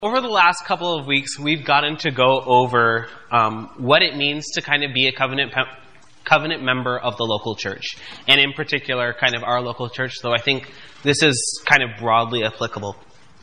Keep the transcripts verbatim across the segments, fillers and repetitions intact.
Over the last couple of weeks, we've gotten to go over um, what it means to kind of be a covenant pe- covenant member of the local church, and in particular, kind of our local church, though I think this is kind of broadly applicable.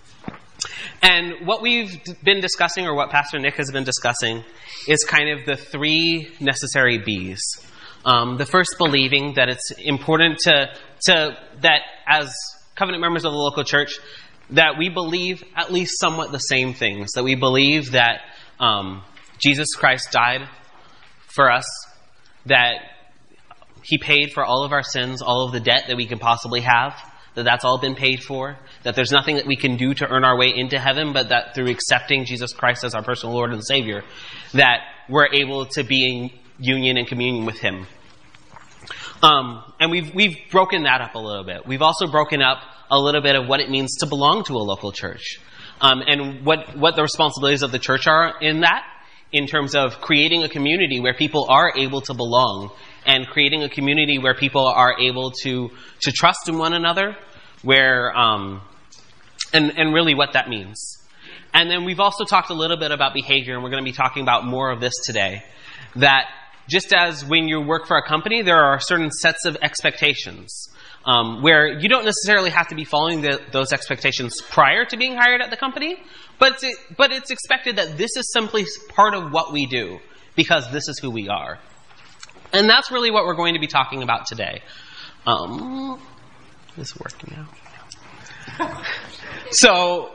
And what we've been discussing, or what Pastor Nick has been discussing, is kind of the three necessary B's. Um, the first, believing that it's important to, to that as covenant members of the local church, that we believe at least somewhat the same things. That we believe that um, Jesus Christ died for us, that He paid for all of our sins, all of the debt that we can possibly have, that that's all been paid for, that there's nothing that we can do to earn our way into heaven, but that through accepting Jesus Christ as our personal Lord and Savior, that we're able to be in union and communion with Him. Um, and we've we've broken that up a little bit. We've also broken up a little bit of what it means to belong to a local church, um, and what, what the responsibilities of the church are in that, in terms of creating a community where people are able to belong, and creating a community where people are able to to trust in one another, where um, and and really what that means. And then we've also talked a little bit about behavior, and we're going to be talking about more of this today. That just as when you work for a company, there are certain sets of expectations. Um, where you don't necessarily have to be following the, those expectations prior to being hired at the company, but it's, but it's expected that this is simply part of what we do, because this is who we are. And that's really what we're going to be talking about today. Um, is it working now? So,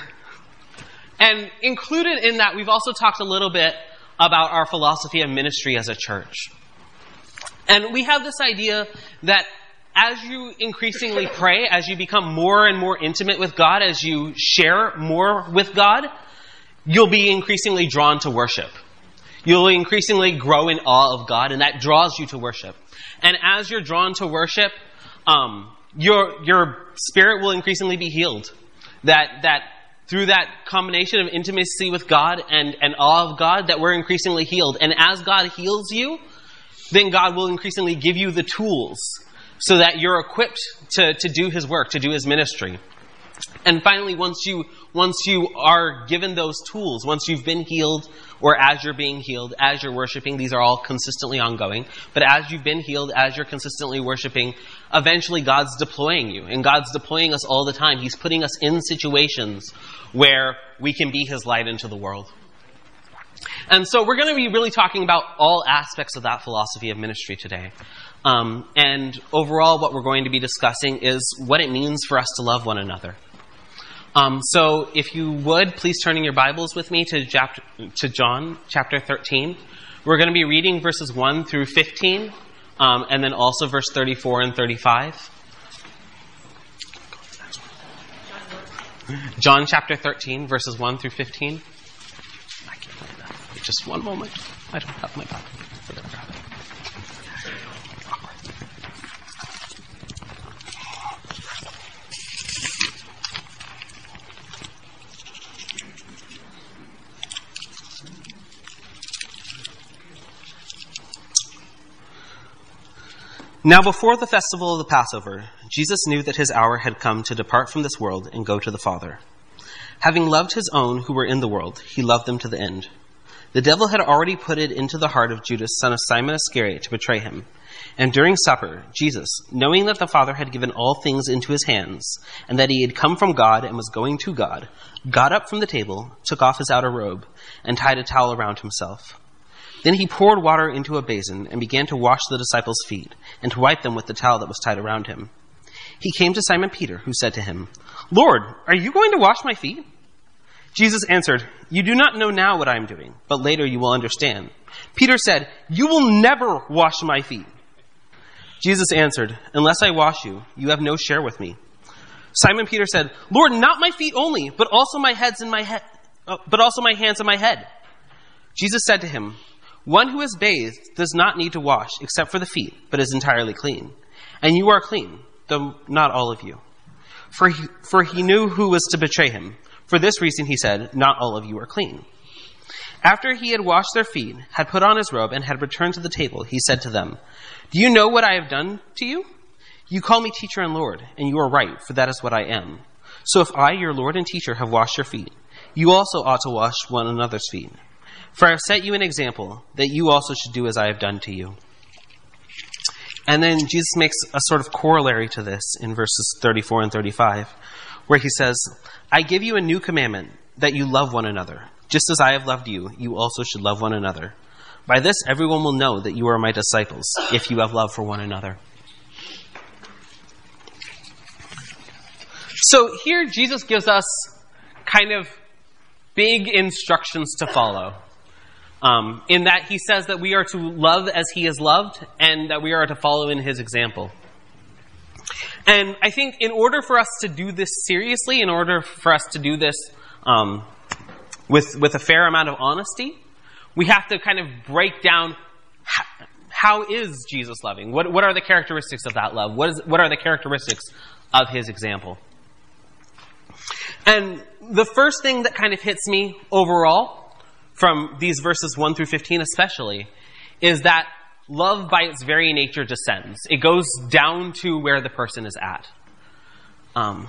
and included in that, we've also talked a little bit about our philosophy of ministry as a church. And we have this idea that as you increasingly pray, as you become more and more intimate with God, as you share more with God, you'll be increasingly drawn to worship. You'll increasingly grow in awe of God, and that draws you to worship. And as you're drawn to worship, um, your your spirit will increasingly be healed. That that through that combination of intimacy with God and, and awe of God, that we're increasingly healed. And as God heals you, then God will increasingly give you the tools so that you're equipped to, to do His work, to do His ministry. And finally, once you once you are given those tools, once you've been healed, or as you're being healed, as you're worshiping, these are all consistently ongoing, but as you've been healed, as you're consistently worshiping, eventually God's deploying you. And God's deploying us all the time. He's putting us in situations where we can be His light into the world. And so we're going to be really talking about all aspects of that philosophy of ministry today. Um, and overall, what we're going to be discussing is what it means for us to love one another. Um, so if you would, please turn in your Bibles with me to, chapter, to John chapter thirteen. We're going to be reading verses one through fifteen, um, and then also verse thirty-four and thirty-five. John chapter thirteen, verses one through fifteen. I can't find that. Just one moment. I don't have my Bible. We're going to grab it. Now before the festival of the Passover, Jesus knew that His hour had come to depart from this world and go to the Father. Having loved His own who were in the world, He loved them to the end. The devil had already put it into the heart of Judas, son of Simon Iscariot, to betray Him. And during supper, Jesus, knowing that the Father had given all things into His hands, and that He had come from God and was going to God, got up from the table, took off His outer robe, and tied a towel around Himself. Then He poured water into a basin and began to wash the disciples' feet and to wipe them with the towel that was tied around Him. He came to Simon Peter, who said to Him, "Lord, are you going to wash my feet?" Jesus answered, "You do not know now what I am doing, but later you will understand." Peter said, "You will never wash my feet." Jesus answered, "Unless I wash you, you have no share with me." Simon Peter said, "Lord, not my feet only, but also my heads and my head, uh, but also my hands and my head." Jesus said to him, "One who is bathed does not need to wash except for the feet, but is entirely clean. And you are clean, though not all of you." For he, for he knew who was to betray Him. For this reason he said, "Not all of you are clean." After He had washed their feet, had put on His robe, and had returned to the table, He said to them, "Do you know what I have done to you? You call me teacher and Lord, and you are right, for that is what I am. So if I, your Lord and teacher, have washed your feet, you also ought to wash one another's feet. For I have set you an example, that you also should do as I have done to you. And then Jesus makes a sort of corollary to this in verses thirty-four and thirty-five, where he says, I give you a new commandment, that you love one another. Just as I have loved you, you also should love one another. By this everyone will know that you are my disciples, if you have love for one another. So here Jesus gives us kind of big instructions to follow. Um, in that he says that we are to love as he is loved, and that we are to follow in his example. And I think in order for us to do this seriously, in order for us to do this um, with with a fair amount of honesty, we have to kind of break down how, how is Jesus loving? What what are the characteristics of that love? What is what are the characteristics of his example? And the first thing that kind of hits me overall, from these verses one through fifteen especially, is that love by its very nature descends. It goes down to where the person is at. Um,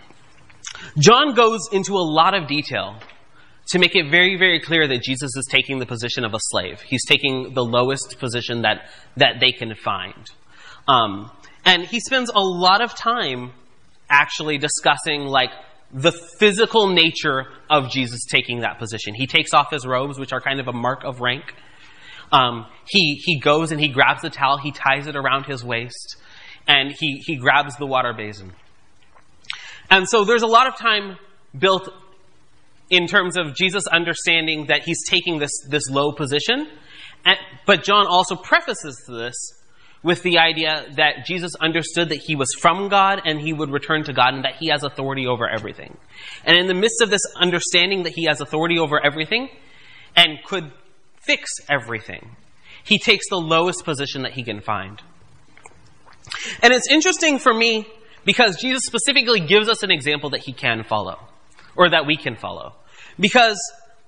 John goes into a lot of detail to make it very, very clear that Jesus is taking the position of a slave. He's taking the lowest position that, that they can find. Um, and he spends a lot of time actually discussing, like, the physical nature of Jesus taking that position. He takes off his robes, which are kind of a mark of rank. Um, he he goes and he grabs the towel, he ties it around his waist, and he, he grabs the water basin. And so there's a lot of time built in terms of Jesus understanding that he's taking this, this low position. And, but John also prefaces this with the idea that Jesus understood that he was from God and he would return to God, and that he has authority over everything. And in the midst of this understanding that he has authority over everything and could fix everything, he takes the lowest position that he can find. And it's interesting for me because Jesus specifically gives us an example that he can follow, or that we can follow. Because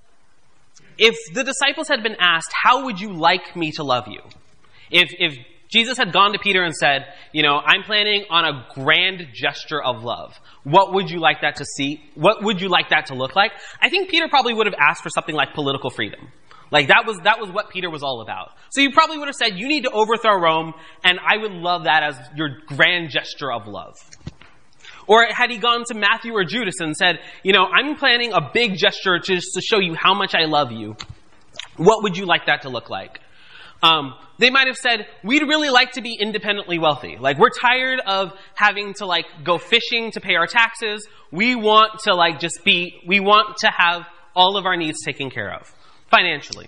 if the disciples had been asked, how would you like me to love you? If, if Jesus had gone to Peter and said, you know, I'm planning on a grand gesture of love. What would you like that to see? What would you like that to look like? I think Peter probably would have asked for something like political freedom. Like that was, that was what Peter was all about. So you probably would have said, you need to overthrow Rome, and I would love that as your grand gesture of love. Or had he gone to Matthew or Judas and said, you know, I'm planning a big gesture just to show you how much I love you. What would you like that to look like? Um, they might have said, we'd really like to be independently wealthy. Like, we're tired of having to, like, go fishing to pay our taxes. We want to, like, just be, we want to have all of our needs taken care of, financially.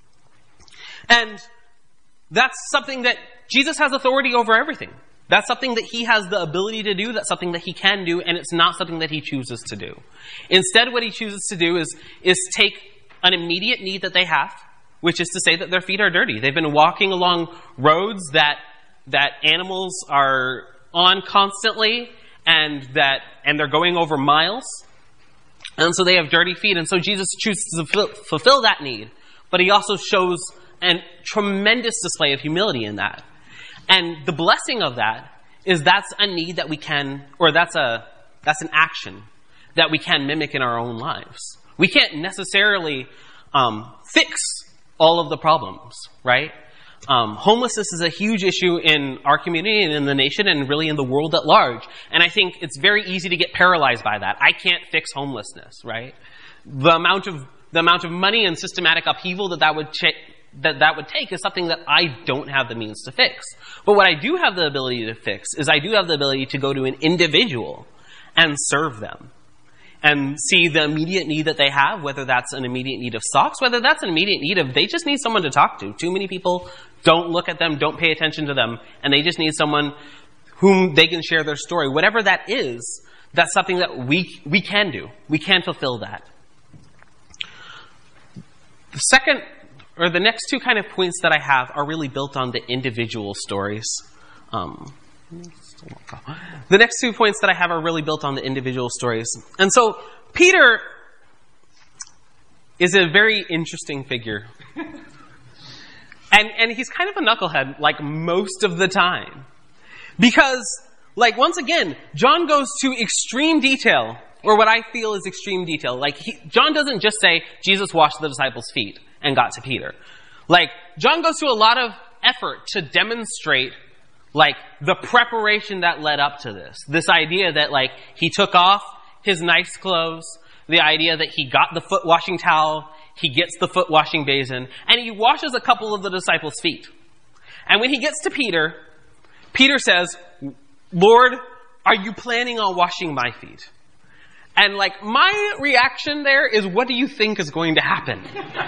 And that's something that Jesus has authority over everything. That's something that he has the ability to do. That's something that he can do, and it's not something that he chooses to do. Instead, what he chooses to do is, is take an immediate need that they have, which is to say that their feet are dirty. They've been walking along roads that that animals are on constantly, and that and they're going over miles. And so they have dirty feet. And so Jesus chooses to fulfill, fulfill that need. But he also shows a tremendous display of humility in that. And the blessing of that is that's a need that we can, or that's a that's an action that we can mimic in our own lives. We can't necessarily um, fix all of the problems, right? Um, homelessness is a huge issue in our community and in the nation and really in the world at large. And I think it's very easy to get paralyzed by that. I can't fix homelessness, right? The amount of the amount of money and systematic upheaval that that would ch- that that would take is something that I don't have the means to fix. But what I do have the ability to fix is I do have the ability to go to an individual and serve them. And see the immediate need that they have, whether that's an immediate need of socks, whether that's an immediate need of they just need someone to talk to. Too many people don't look at them, don't pay attention to them, and they just need someone whom they can share their story. Whatever that is, that's something that we we can do. We can fulfill that. The second, or the next two kind of points that I have are really built on the individual stories. Um, The next two points that I have are really built on the individual stories. And so, Peter is a very interesting figure. and and he's kind of a knucklehead, like, most of the time. Because, like, once again, John goes to extreme detail or what I feel is extreme detail. Like, he, John doesn't just say, Jesus washed the disciples' feet and got to Peter. Like, John goes through a lot of effort to demonstrate, like, the preparation that led up to this. This idea that, like, he took off his nice clothes, the idea that he got the foot washing towel, he gets the foot washing basin, and he washes a couple of the disciples' feet. And when he gets to Peter, Peter says, Lord, are you planning on washing my feet? And like, my reaction there is, what do you think is going to happen?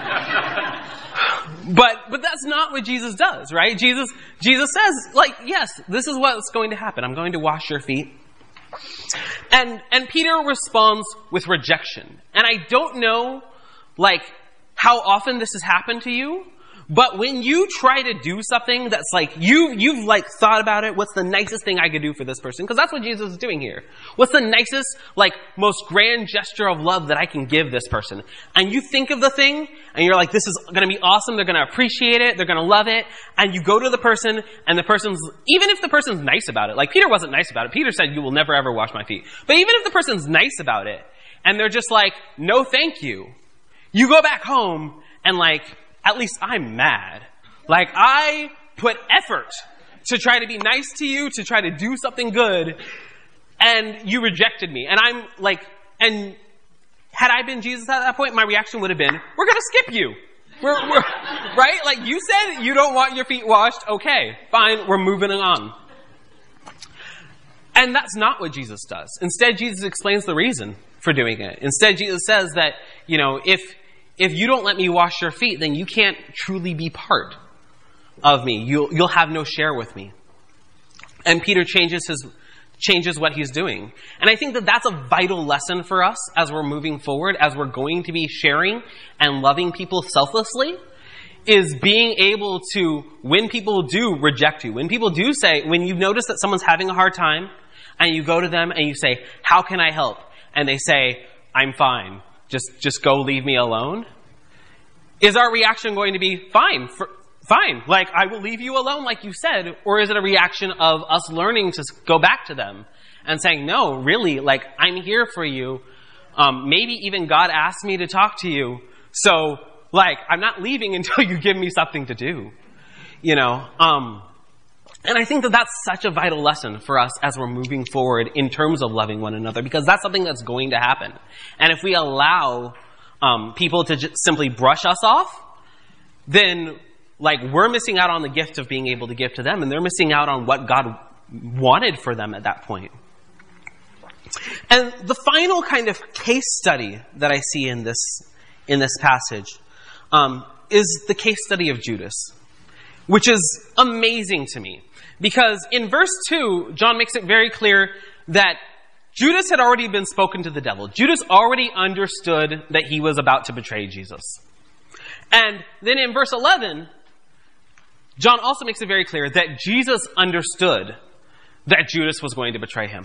but, but that's not what Jesus does, right? Jesus, Jesus says, like, yes, this is what's going to happen. I'm going to wash your feet. And, and Peter responds with rejection. And I don't know, like, how often this has happened to you, but when you try to do something that's like, you, you've like thought about it, what's the nicest thing I could do for this person? Because that's what Jesus is doing here. What's the nicest, like, most grand gesture of love that I can give this person? And you think of the thing, and you're like, this is going to be awesome, they're going to appreciate it, they're going to love it, and you go to the person, and the person's, even if the person's nice about it, like Peter wasn't nice about it, Peter said, you will never ever wash my feet. But even if the person's nice about it, and they're just like, no thank you, you go back home, and like, at least I'm mad. Like, I put effort to try to be nice to you, to try to do something good, and you rejected me. And I'm like, and had I been Jesus at that point, my reaction would have been, we're going to skip you. We're, we're, right? Like, you said you don't want your feet washed. Okay, fine, we're moving on. And that's not what Jesus does. Instead, Jesus explains the reason for doing it. Instead, Jesus says that, you know, if If you don't let me wash your feet, then you can't truly be part of me. You'll, you'll have no share with me. And Peter changes his, changes what he's doing. And I think that that's a vital lesson for us as we're moving forward, as we're going to be sharing and loving people selflessly, is being able to, when people do reject you, when people do say, when you notice that someone's having a hard time, and you go to them and you say, how can I help? And they say, I'm fine. Just, just go leave me alone? Is our reaction going to be, fine, for, fine, like, I will leave you alone, like you said? Or is it a reaction of us learning to go back to them and saying, no, really, like, I'm here for you. Um, maybe even God asked me to talk to you. So, like, I'm not leaving until you give me something to do. You know, um, and I think that that's such a vital lesson for us as we're moving forward in terms of loving one another, because that's something that's going to happen. And if we allow um, people to just simply brush us off, then like we're missing out on the gift of being able to give to them, and they're missing out on what God wanted for them at that point. And the final kind of case study that I see in this in this passage um, is the case study of Judas, which is amazing to me. Because in verse two, John makes it very clear that Judas had already been spoken to the devil. Judas already understood that he was about to betray Jesus. And then in verse eleven, John also makes it very clear that Jesus understood that Judas was going to betray him.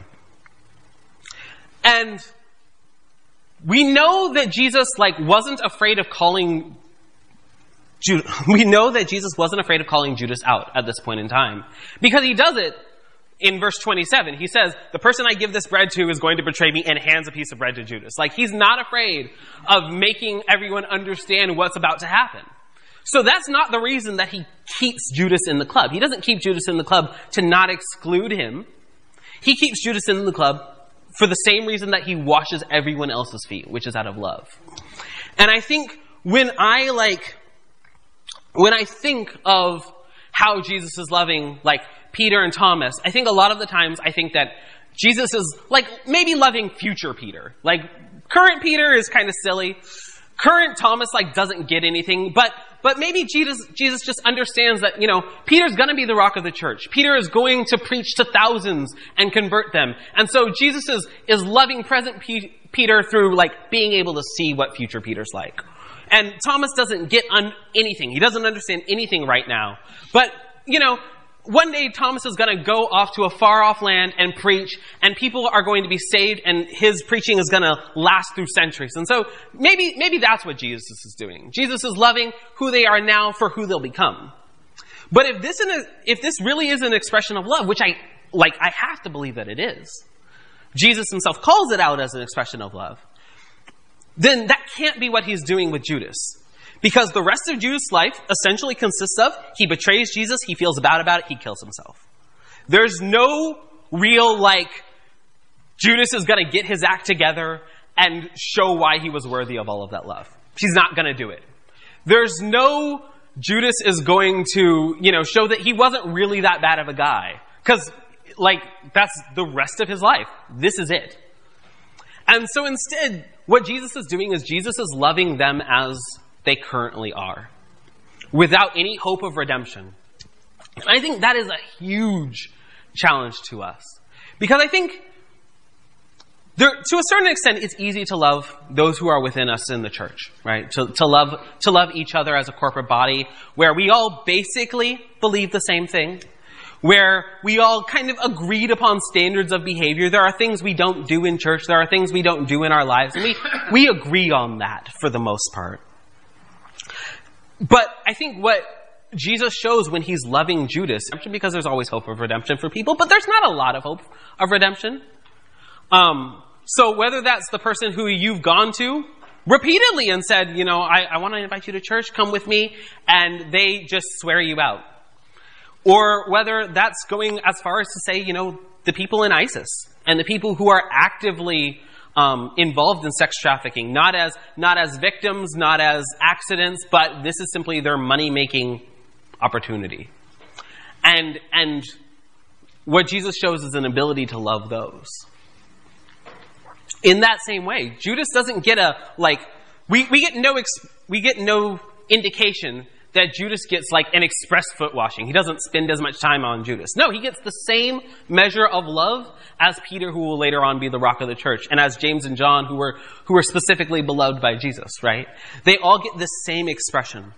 And we know that Jesus, like, wasn't afraid of calling Judas. We know that Jesus wasn't afraid of calling Judas out at this point in time, because he does it in verse twenty-seven. He says, the person I give this bread to is going to betray me, and hands a piece of bread to Judas. Like, he's not afraid of making everyone understand what's about to happen. So that's not the reason that he keeps Judas in the club. He doesn't keep Judas in the club to not exclude him. He keeps Judas in the club for the same reason that he washes everyone else's feet, which is out of love. And I think when I like, when I think of how Jesus is loving, like, Peter and Thomas, I think a lot of the times I think that Jesus is, like, maybe loving future Peter. Like, current Peter is kind of silly. Current Thomas, like, doesn't get anything. But, but maybe Jesus, Jesus just understands that, you know, Peter's gonna be the rock of the church. Peter is going to preach to thousands and convert them. And so Jesus is, is loving present P- Peter through, like, being able to see what future Peter's like. And Thomas doesn't get un- anything. He doesn't understand anything right now. But, you know, one day Thomas is going to go off to a far off land and preach, and people are going to be saved, and his preaching is going to last through centuries. And so maybe, maybe that's what Jesus is doing. Jesus is loving who they are now for who they'll become. But if this, is a, if this really is an expression of love, which I, like, I have to believe that it is, Jesus himself calls it out as an expression of love, then that can't be what he's doing with Judas. Because the rest of Judas' life essentially consists of, he betrays Jesus, he feels bad about it, he kills himself. There's no real, like, Judas is going to get his act together and show why he was worthy of all of that love. He's not going to do it. There's no Judas is going to, you know, show that he wasn't really that bad of a guy. Because, like, that's the rest of his life. This is it. And so instead, what Jesus is doing is Jesus is loving them as they currently are, without any hope of redemption. And I think that is a huge challenge to us. Because I think, there, to a certain extent, it's easy to love those who are within us in the church, right? To, to love to love each other as a corporate body, where we all basically believe the same thing, where we all kind of agreed upon standards of behavior. There are things we don't do in church. There are things we don't do in our lives. And we, we agree on that for the most part. But I think what Jesus shows when he's loving Judas, because there's always hope of redemption for people, but there's not a lot of hope of redemption. Um, so whether that's the person who you've gone to repeatedly and said, you know, I, I want to invite you to church, come with me, and they just swear you out. Or whether that's going as far as to say, you know, the people in ISIS and the people who are actively um, involved in sex trafficking, not as not as victims, not as accidents, but this is simply their money-making opportunity. And and what Jesus shows is an ability to love those. In that same way, Judas doesn't get a like we we get no ex, we get no indication that Judas gets like an express foot washing. He doesn't spend as much time on Judas. No, he gets the same measure of love as Peter, who will later on be the rock of the church, and as James and John, who were who were specifically beloved by Jesus, right? They all get the same expression.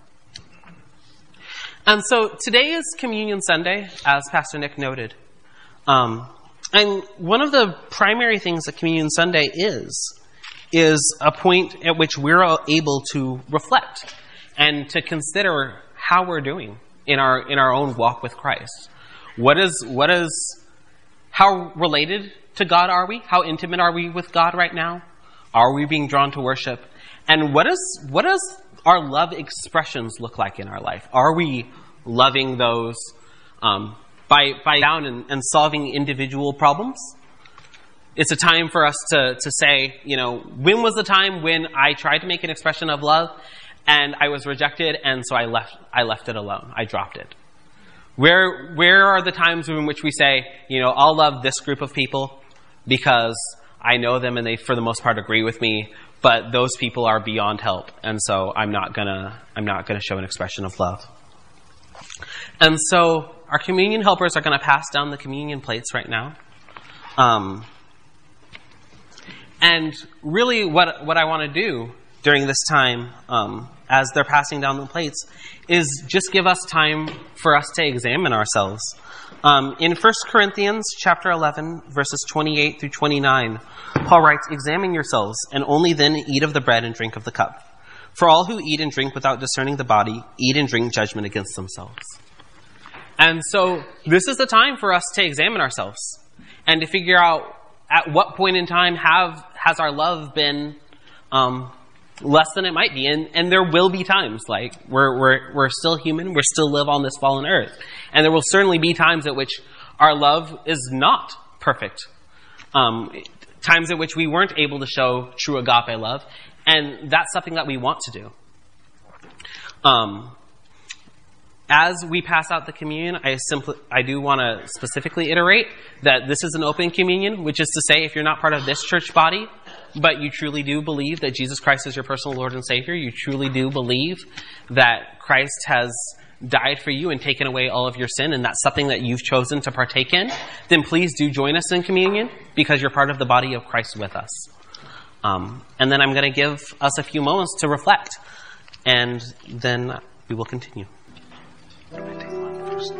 And so today is Communion Sunday, as Pastor Nick noted. Um, and one of the primary things that Communion Sunday is, is a point at which we're able to reflect and to consider how we're doing in our in our own walk with Christ. What is what is how related to God are we? How intimate are we with God right now? Are we being drawn to worship? And what is what does our love expressions look like in our life? Are we loving those um, by by down and, and solving individual problems? It's a time for us to to say, you know, when was the time when I tried to make an expression of love and I was rejected, and so I left I left it alone. I dropped it. Where where are the times in which we say, you know, I'll love this group of people because I know them and they, for the most part, agree with me, but those people are beyond help, and so I'm not gonna I'm not gonna show an expression of love. And so our communion helpers are gonna pass down the communion plates right now. Um, and really, what what I want to do during this time, um, as they're passing down the plates, is just give us time for us to examine ourselves. Um, in First Corinthians chapter eleven, verses twenty-eight through twenty-nine, Paul writes, "Examine yourselves, and only then eat of the bread and drink of the cup. For all who eat and drink without discerning the body, eat and drink judgment against themselves." And so this is the time for us to examine ourselves and to figure out at what point in time have has our love been um, less than it might be. And, and there will be times, like, we're, we're, we're still human, we still live on this fallen earth. And there will certainly be times at which our love is not perfect. Um, times at which we weren't able to show true agape love. And that's something that we want to do. Um, as we pass out the communion, I simply, I do want to specifically iterate that this is an open communion, which is to say, if you're not part of this church body, but you truly do believe that Jesus Christ is your personal Lord and Savior, you truly do believe that Christ has died for you and taken away all of your sin, and that's something that you've chosen to partake in, then please do join us in communion, because you're part of the body of Christ with us. Um, and then I'm going to give us a few moments to reflect, and then we will continue. I'm going to take one first.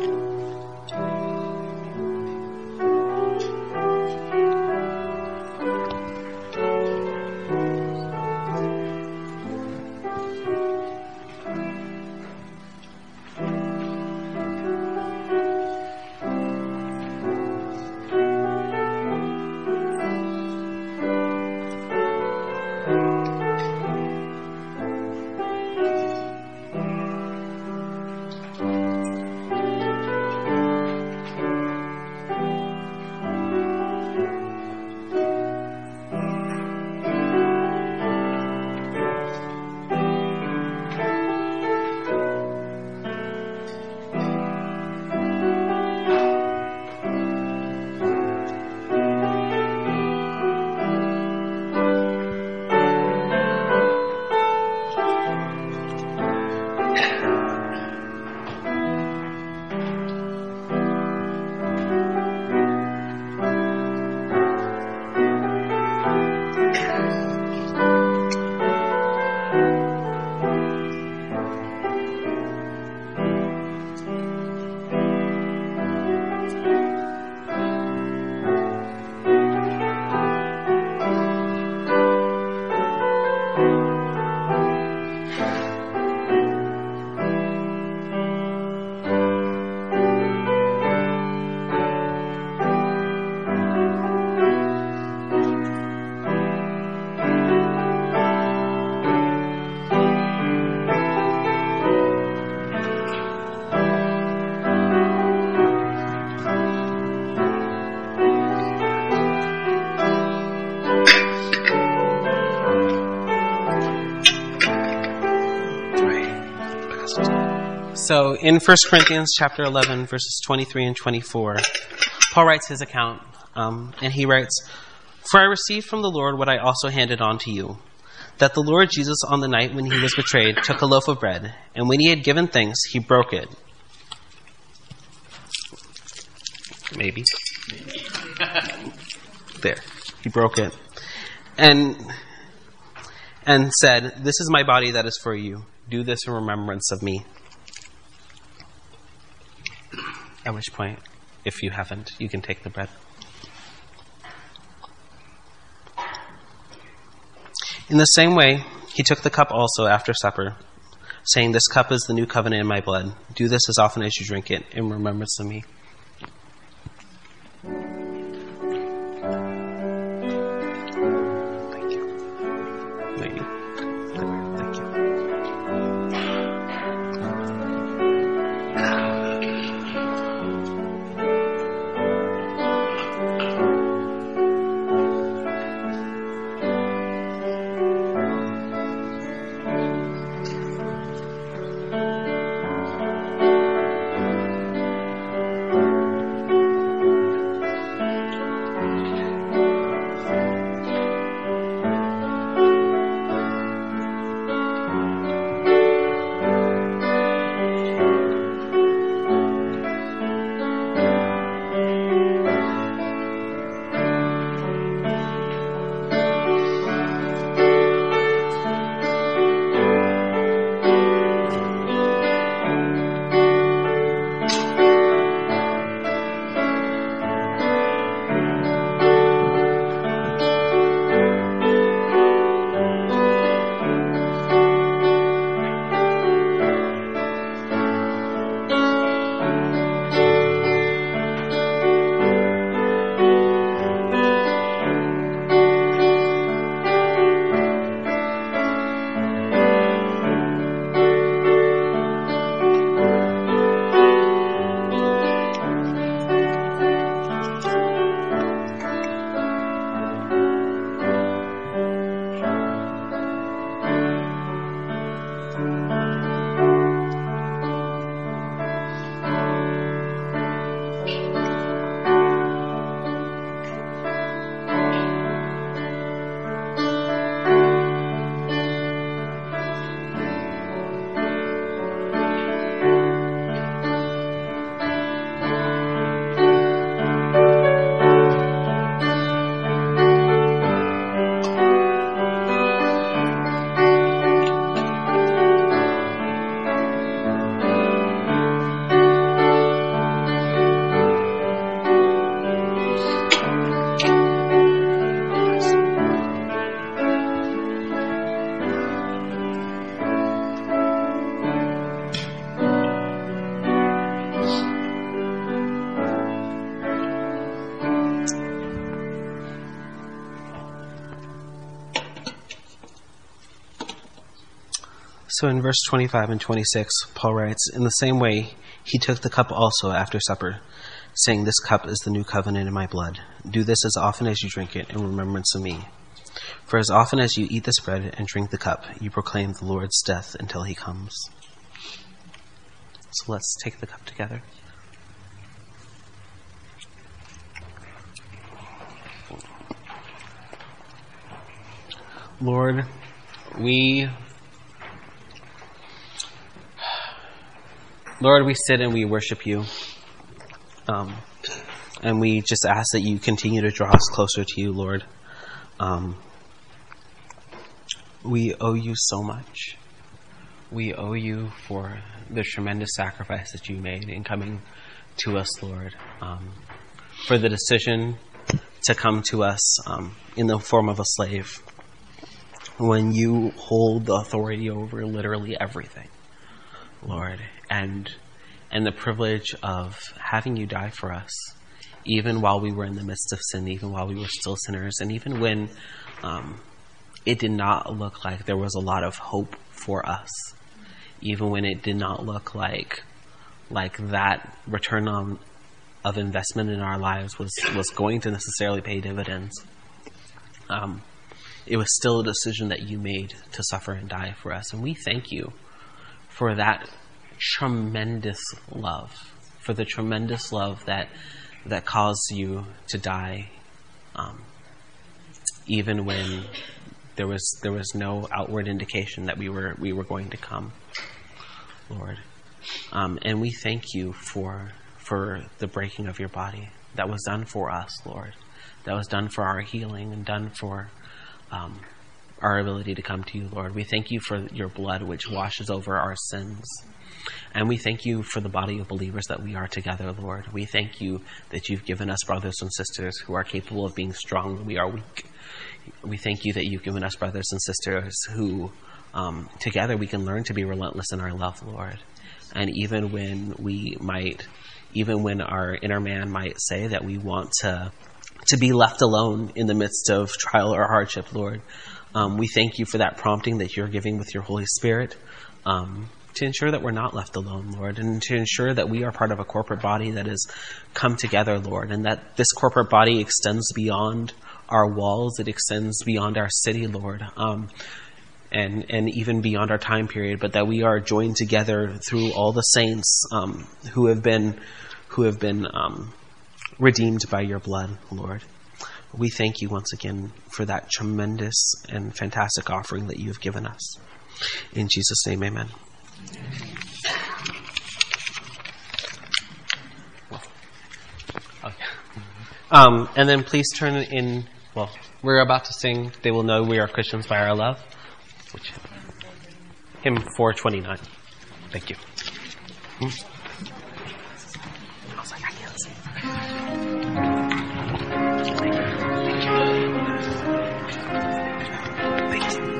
So in First Corinthians chapter eleven, verses twenty-three and twenty-four, Paul writes his account, um, and he writes, "For I received from the Lord what I also handed on to you, that the Lord Jesus on the night when he was betrayed took a loaf of bread, and when he had given thanks, he broke it." Maybe. There. He broke it. And, and said, "This is my body that is for you. Do this in remembrance of me." At which point, if you haven't, you can take the bread. In the same way, he took the cup also after supper, saying, "This cup is the new covenant in my blood. Do this as often as you drink it in remembrance of me." Thank you. Lady. Thank you. So in verse twenty-five and twenty-six, Paul writes, "In the same way, he took the cup also after supper, saying, 'This cup is the new covenant in my blood. Do this as often as you drink it in remembrance of me. For as often as you eat this bread and drink the cup, you proclaim the Lord's death until he comes.'" So let's take the cup together. Lord, we Lord, we sit and we worship you. Um, and we just ask that you continue to draw us closer to you, Lord. Um, we owe you so much. We owe you for the tremendous sacrifice that you made in coming to us, Lord. Um, for the decision to come to us um, in the form of a slave, when you hold the authority over literally everything, Lord, and and the privilege of having you die for us, even while we were in the midst of sin, even while we were still sinners, and even when um, it did not look like there was a lot of hope for us, even when it did not look like like that return on of investment in our lives was, was going to necessarily pay dividends. Um, it was still a decision that you made to suffer and die for us, and we thank you for that tremendous love, for the tremendous love that that caused you to die, um, even when there was there was no outward indication that we were we were going to come, Lord. Um, and we thank you for for the breaking of your body that was done for us, Lord. That was done for our healing and done for um, our ability to come to you, Lord. We thank you for your blood which washes over our sins. And we thank you for the body of believers that we are together, Lord. We thank you that you've given us brothers and sisters who are capable of being strong when we are weak. We thank you that you've given us brothers and sisters who, um, together, we can learn to be relentless in our love, Lord. And even when we might, even when our inner man might say that we want to, to be left alone in the midst of trial or hardship, Lord, um, we thank you for that prompting that you're giving with your Holy Spirit, um, to ensure that we're not left alone, Lord, and to ensure that we are part of a corporate body that has come together, Lord, and that this corporate body extends beyond our walls. It extends beyond our city, Lord, um, and and even beyond our time period, but that we are joined together through all the saints um, who have been who have been um, redeemed by your blood, Lord. We thank you once again for that tremendous and fantastic offering that you have given us. In Jesus' name, amen. Okay. Um, and then please turn in, well, we're about to sing They Will Know We Are Christians by Our Love, which hymn four twenty-nine. Thank you. Hmm? I was like, I can't sing. Thank you.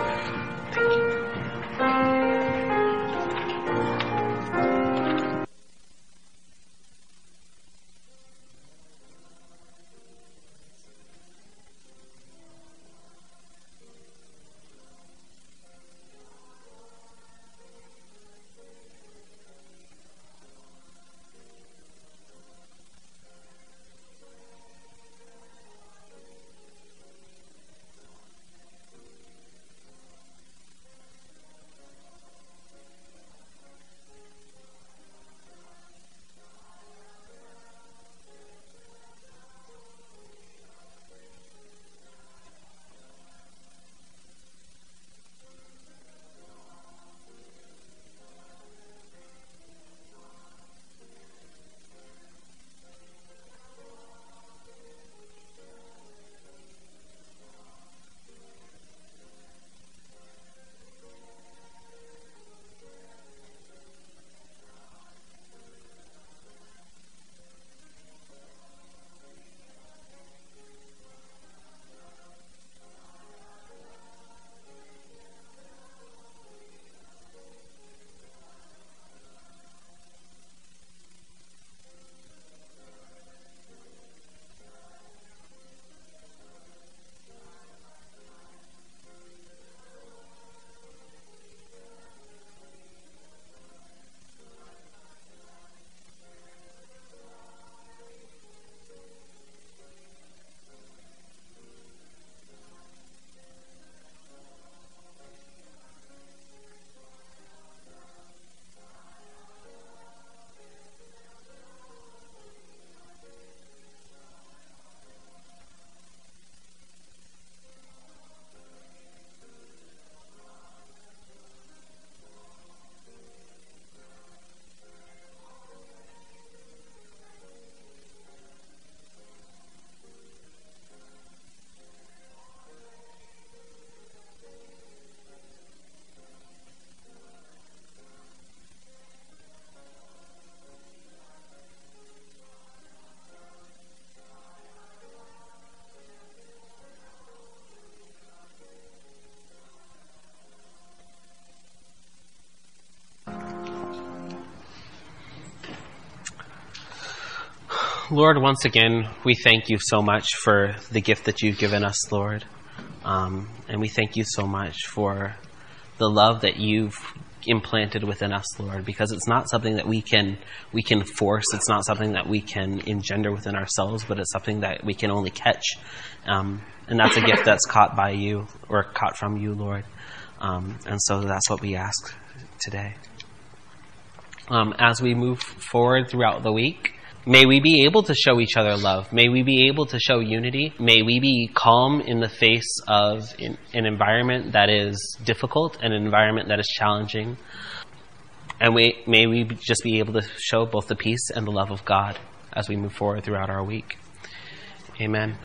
Lord, once again, we thank you so much for the gift that you've given us, Lord. Um, and we thank you so much for the love that you've implanted within us, Lord, because it's not something that we can we can force. It's not something that we can engender within ourselves, but it's something that we can only catch. Um, and that's a gift that's caught by you, or caught from you, Lord. Um, and so that's what we ask today. um, as we move forward throughout the week. May we be able to show each other love. May we be able to show unity. May we be calm in the face of in, an environment that is difficult, an environment that is challenging. And we, may we just be able to show both the peace and the love of God as we move forward throughout our week. Amen.